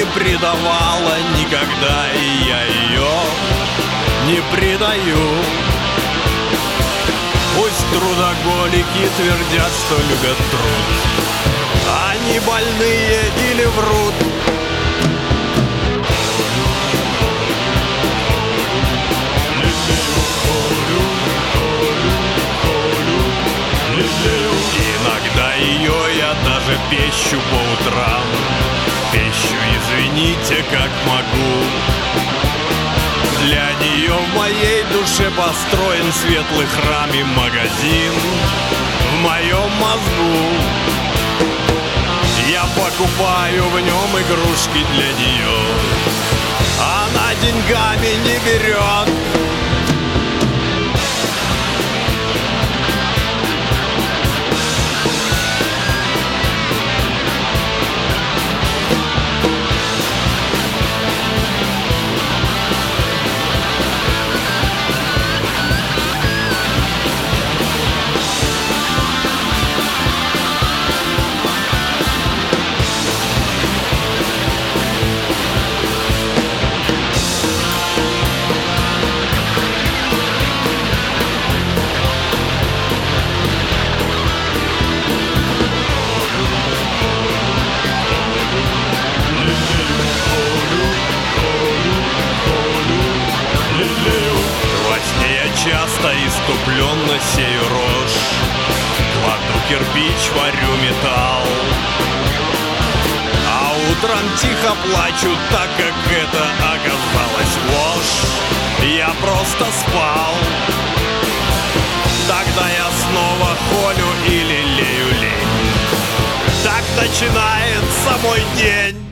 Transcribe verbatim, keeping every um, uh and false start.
предавала никогда, и я ее не предаю. Пусть трудоголики твердят, что любят труд, они больные или врут. Иногда ее я даже пещу по утрам, пещу, извините, как могу. Для нее в моей душе построен светлый храм и магазин в моем мозгу. Я покупаю в нем игрушки для нее, она деньгами не берет. Часто иступленно сею рожь, кладу кирпич, варю металл, а утром тихо плачу, так как это оказалось ложь. Я просто спал. Тогда я снова холю и лелею лень. Так начинается мой день.